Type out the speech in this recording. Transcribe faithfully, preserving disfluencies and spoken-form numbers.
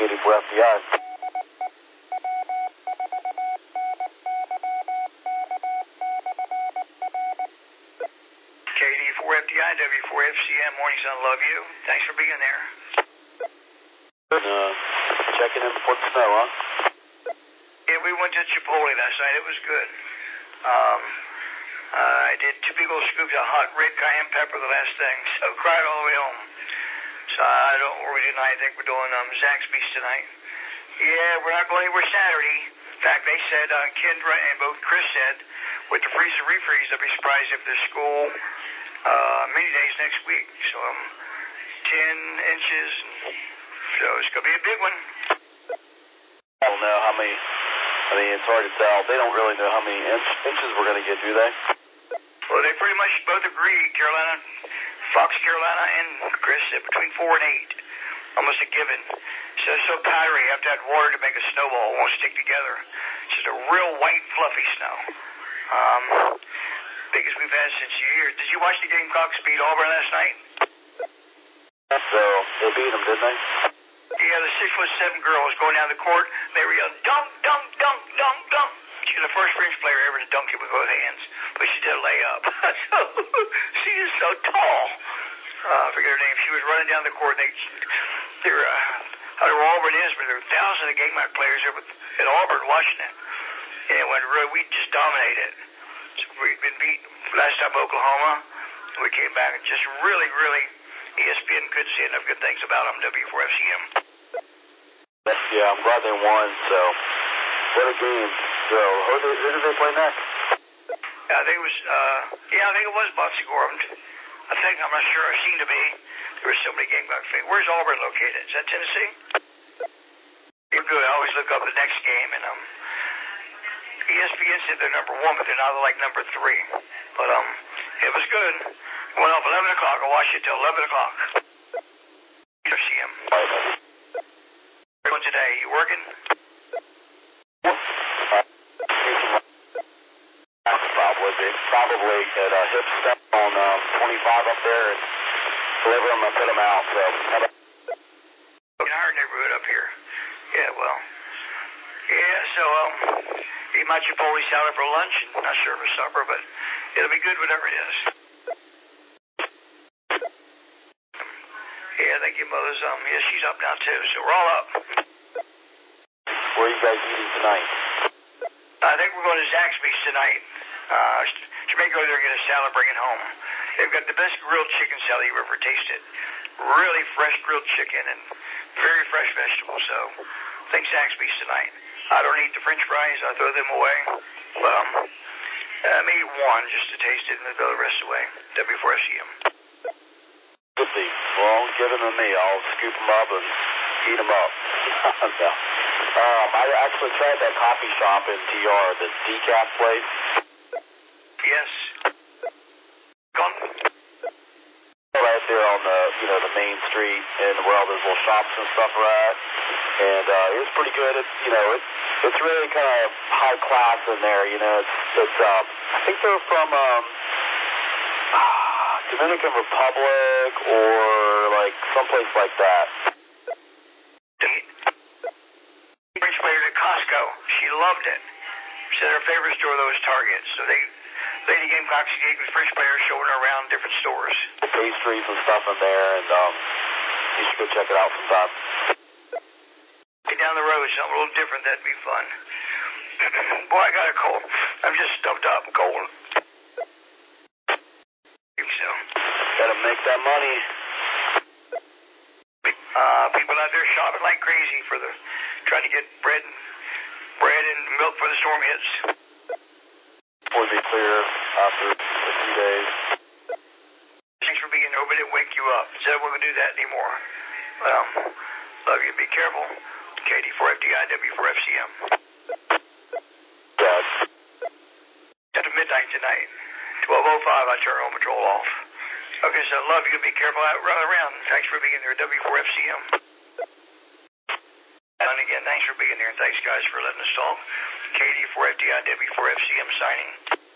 eighty-four F D I. K eighty-four F D I, W four F C M, morning sun, love you. Thanks for being there. Good, uh, checking in before the snow, huh? Yeah, we went to Chipotle last night. It was good. Um, uh, I did two big old scoops of hot red cayenne pepper the last thing, so cried all the way home. So I don't worry tonight. I think we're doing um, Zaxby's tonight. Yeah, we're not going anywhere Saturday. In fact, they said, uh, Kendra and both Chris said, with the freeze and refreeze, they'll be surprised if there's school uh, many days next week. So um, ten inches. So it's going to be a big one. I don't know how many, I mean, it's hard to tell. They don't really know how many inch, inches we're going to get, do they? Well, they pretty much both agree, Carolina, Fox Carolina and Chris, said between four and eight. Almost a given. So it's so powdery, you have to add water to make a snowball. It won't stick together. It's just a real white, fluffy snow. Um, biggest we've had since years. Did you watch the Gamecocks beat Auburn last night? So, they beat them, didn't they? Yeah, the six foot seven girl was going down the court. They were yelling, dunk, dunk, dunk, dunk, dunk. She's the first French player ever to dunk it with both hands, but she did a layup. So, she is so tall. Uh, I forget her name. She was running down the court. And they, they were, uh, I don't know where Auburn is, but there were thousands of Gamecock players there at Auburn watching it. And it went really, we just dominated. So we'd been beat last time Oklahoma. We came back and just really, really, E S P N couldn't say enough good things about them, W four F C M. Yeah, I'm glad they won, so what a game. So, who did, who did they play next? Yeah, I think it was, uh, yeah, I think it was Botsy Gorham. I think, I'm not sure, I seem to be. There were so many Gamecock fans. Where's Auburn located? Is that Tennessee? You're good. I always look up the next game, and um, E S P N said they're number one, but they're now like number three. But um, it was good. Went off eleven o'clock. I watched it till eleven o'clock. F C M. Everyone today, you working? Probably, probably at uh, Hip Step on um, twenty-five up there and deliver them and put them out. So, in our neighborhood up here. Yeah, well, yeah. So um, eat my Chipotle salad for lunch, and not sure for supper, but it'll be good whatever it is. Yeah, I think your mother's um, yeah, she's up now too. So we're all up. Where are you guys eating tonight? I think we're going to Zaxby's tonight. Uh, you may go there and get a salad, bring it home. They've got the best grilled chicken salad you've ever tasted. Really fresh grilled chicken and very fresh vegetables. So, I think Zaxby's tonight. I don't eat the French fries. I throw them away. But um, I may eat one just to taste it and then throw the rest away. W four F C M. Good see. Well, give them to me. I'll scoop them up and eat them up. No. Um, I actually tried that coffee shop in T R, the decaf place. Yes. Gone? Right there on the, you know, the main street and where all those little shops and stuff are at. And uh, it was pretty good. It's, you know, it's it's really kind of high class in there. You know, it's it's. Um, I think they're from um, Dominican Republic or like someplace like that. French player at Costco. She loved it. Said her favorite store though was Target. So they, Lady Gamecocks gave the French player showing her around different stores. The pastries and stuff in there, and um, you should go check it out sometime. Get down the road, something a little different. That'd be fun. Boy, I got a cold. I'm just stuffed up and cold. So. Gotta make that money. Uh, people out there shopping like crazy for the trying to get bread, bread and milk for the storm hits. Will be clear after a few days. Thanks for being there. Hope it didn't wake you up. Said we wouldn't do that anymore. Um, love you. Be careful. K D four F D I, W four F C M. Yeah. After midnight tonight, twelve oh five, I turn home patrol off. Okay, so love you. Be careful out around. Thanks for being there, W four F C M. And again, thanks for being there, and thanks, guys, for letting us talk. K D four F D I, W four F C M signing.